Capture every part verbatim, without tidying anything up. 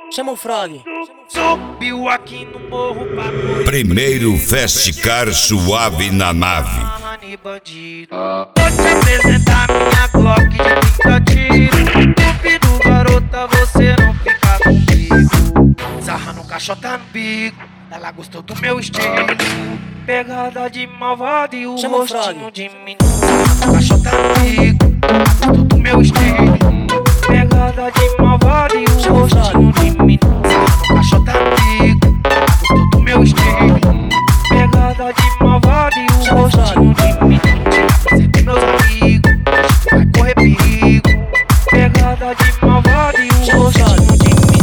Chama o Frog. Subiu aqui no morro pra correr. Primeiro Festcar suave na nave. Bandido. Vou te apresentar minha Glock de trinta tiros. Duvido, garota, você não fica comigo. Sarrando caixota no bico, ela gostou do meu estilo. Pegada de malvado e o Chama o rostinho Frog. de menino. Sarrando caixota no bico, ela gostou do meu estilo. Pegada de malvado e o Chama o rostinho de menino. Sarrando caixota no bico, ela gostou do meu estilo. Pegada de malvado e o Chama o rostinho de menino. Você tem meus amigos, vai correr perigo. Pegada de malvado e o Chama o rostinho Frog. de menino.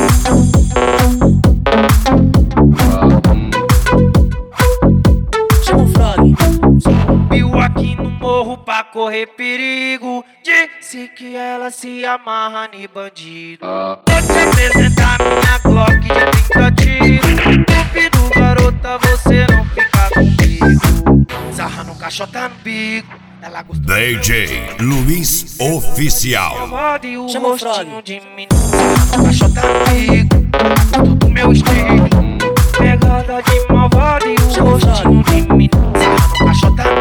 Chama o Frog. Subiu aqui no morro pra correr perigo. Disse que ela se amarra em bandido. Vou te apresentar minha Glock de trinta tiros. Duvido, garota, você não fica comigo. Sarrando caixota no bico, ela gostou do D J Luiz Oficial. malvado e o Chama o rostinho Frog. de menino. Sarrando caixota no bico, ela gostou do meu estilo. Pegada de malvado e o Chama o rostinho de menino. Sarrando caixota no